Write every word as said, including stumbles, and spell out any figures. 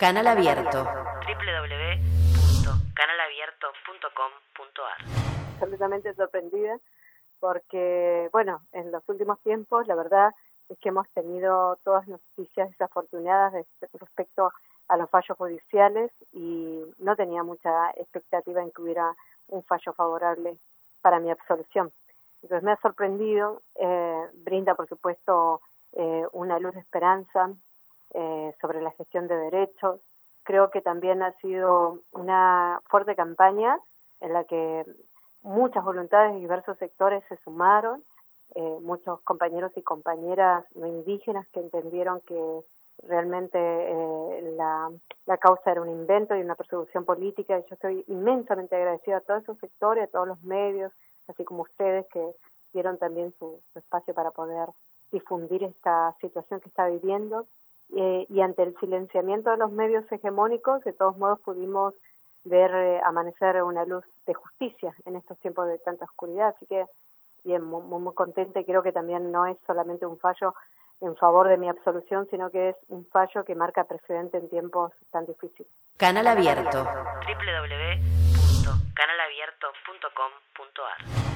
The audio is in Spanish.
Canal Abierto. doble u doble u doble u punto canal abierto punto com punto a r. Absolutamente sorprendida porque, bueno, en los últimos tiempos la verdad es que hemos tenido todas noticias desafortunadas respecto a los fallos judiciales y no tenía mucha expectativa en que hubiera un fallo favorable para mi absolución. Entonces me ha sorprendido, eh, brinda por supuesto eh, una luz de esperanza eh, sobre la gestión de derechos. Creo que también ha sido una fuerte campaña en la que muchas voluntades de diversos sectores se sumaron, eh, muchos compañeros y compañeras no indígenas que entendieron que realmente eh, la, la causa era un invento y una persecución política, y yo estoy inmensamente agradecida a todos esos sectores, a todos los medios, así como ustedes que dieron también su, su espacio para poder difundir esta situación que está viviendo, eh, y ante el silenciamiento de los medios hegemónicos, de todos modos pudimos ver eh, amanecer una luz de justicia en estos tiempos de tanta oscuridad, así que bien, muy, muy contenta, y creo que también no es solamente un fallo en favor de mi absolución, sino que es un fallo que marca precedente en tiempos tan difíciles. Canal Abierto. doble u doble u doble u punto canal abierto punto com punto a r.